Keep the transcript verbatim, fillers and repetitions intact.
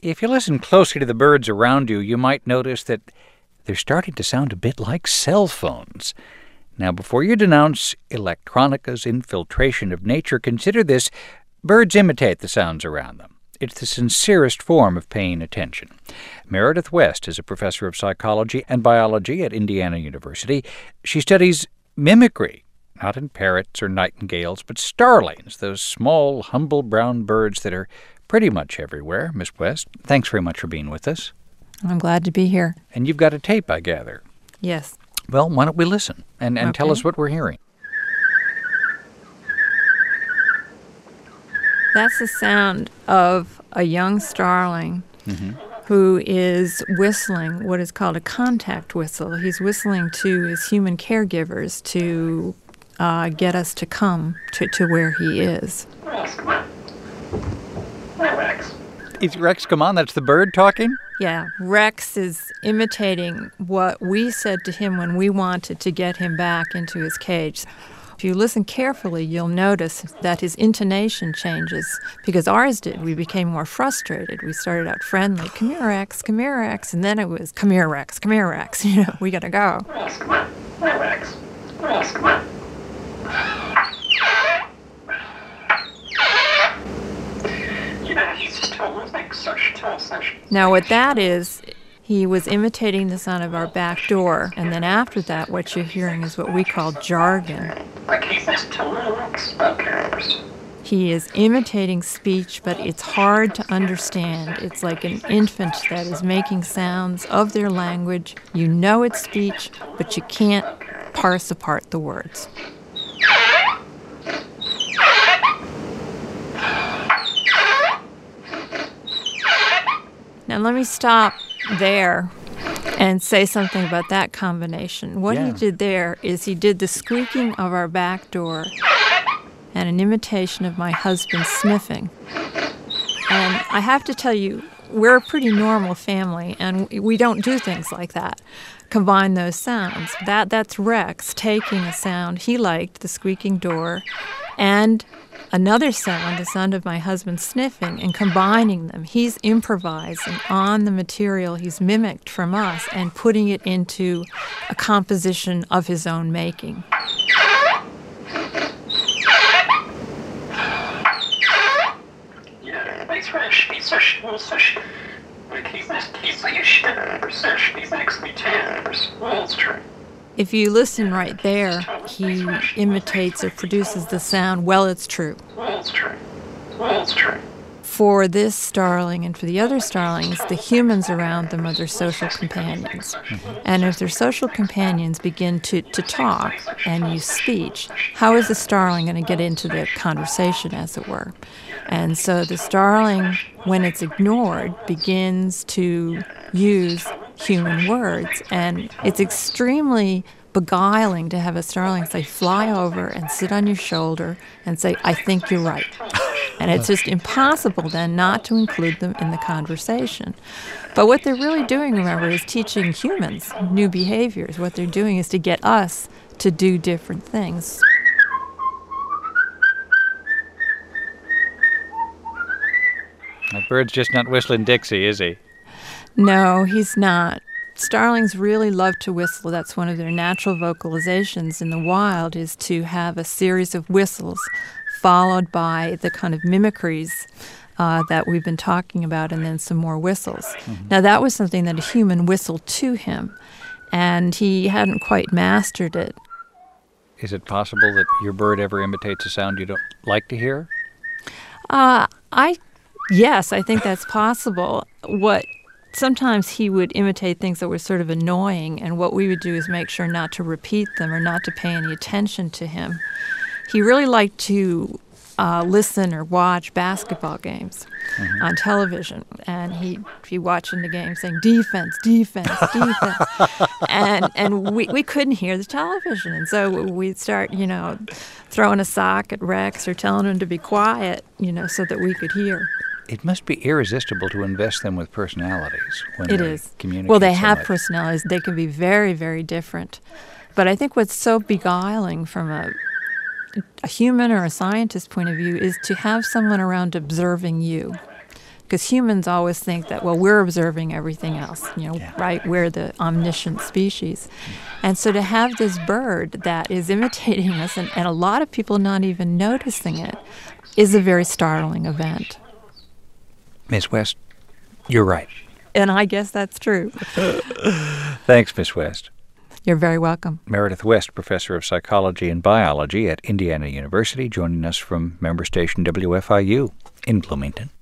If you listen closely to the birds around you, you might notice that they're starting to sound a bit like cell phones. Now, before you denounce electronica's infiltration of nature, consider this. Birds imitate the sounds around them. It's the sincerest form of paying attention. Meredith West is a professor of psychology and biology at Indiana University. She studies mimicry, not in parrots or nightingales, but starlings, those small, humble brown birds that are pretty much everywhere. Miss West, thanks very much for being with us. I'm glad to be here. And you've got a tape, I gather. Yes. Well, why don't we listen and, and Okay. tell us what we're hearing? That's the sound of a young starling Mm-hmm. who is whistling what is called a contact whistle. He's whistling to his human caregivers to uh, get us to come to, to where he is. Rex, come on. Hi, Rex. Is Rex, come on, that's the bird talking? Yeah, Rex is imitating what we said to him when we wanted to get him back into his cage. If you listen carefully, you'll notice that his intonation changes, because ours did. We became more frustrated. We started out friendly, come here, Rex, come here, Rex, and then it was, come here, Rex, come here, Rex, you know, we gotta go. Rex, come on. Hi, Rex. Rex, come on. You know, he's still like such, such. Now, what that is, he was imitating the sound of our back door, and then after that, what you're hearing is what we call jargon. Like he's just telling Rex about characters. He is imitating speech, but it's hard to understand. It's like an infant that is making sounds of their language. You know it's speech, but you can't parse apart the words. Now let me stop there and say something about that combination. What Yeah. he did there is he did the squeaking of our back door and an imitation of my husband sniffing. And I have to tell you, we're a pretty normal family, and we don't do things like that. Combine those sounds. That That's Rex taking a sound he liked, the squeaking door, and another sound, the sound of my husband sniffing, and combining them. He's improvising on the material he's mimicked from us and putting it into a composition of his own making. Yeah, he's fresh. He's such, he's such. Like he's he's like a shit. Such. He's actually ten. Well, it's true. If you listen right there, he imitates or produces the sound, well, it's true. Well, it's true. Well, it's true. For this starling and for the other starlings, the humans around them are their social companions. And if their social companions begin to, to talk and use speech, how is the starling going to get into the conversation, as it were? And so the starling, when it's ignored, begins to use human words. And it's extremely beguiling to have a starling say, fly over and sit on your shoulder and say, I think you're right. And it's just impossible then not to include them in the conversation. But what they're really doing, remember, is teaching humans new behaviors. What they're doing is to get us to do different things. That bird's just not whistling Dixie, is he? No, he's not. Starlings really love to whistle. That's one of their natural vocalizations in the wild, is to have a series of whistles followed by the kind of mimicries uh, that we've been talking about, and then some more whistles. Mm-hmm. Now, that was something that a human whistled to him, and he hadn't quite mastered it. Is it possible that your bird ever imitates a sound you don't like to hear? Uh, I, yes, I think that's possible. What Sometimes he would imitate things that were sort of annoying, and what we would do is make sure not to repeat them or not to pay any attention to him. He really liked to uh, listen or watch basketball games mm-hmm. on television, and he'd be watching the game saying, defense, defense, defense. and and we, we couldn't hear the television, and so we'd start, you know, throwing a sock at Rex or telling him to be quiet, you know, so that we could hear. It must be irresistible to invest them with personalities when it they is. communicate. Well, they so have much. personalities. They can be very, very different. But I think what's so beguiling from a, a human or a scientist point of view is to have someone around observing you. because humans always think that, well, we're observing everything else, you know, Yeah. right? We're the omniscient species. And so to have this bird that is imitating us, and, and a lot of people not even noticing it, is a very startling event. Miss West, you're right. And I guess that's true. Thanks, Miss West. You're very welcome. Meredith West, Professor of Psychology and Biology at Indiana University, joining us from member station W F I U in Bloomington.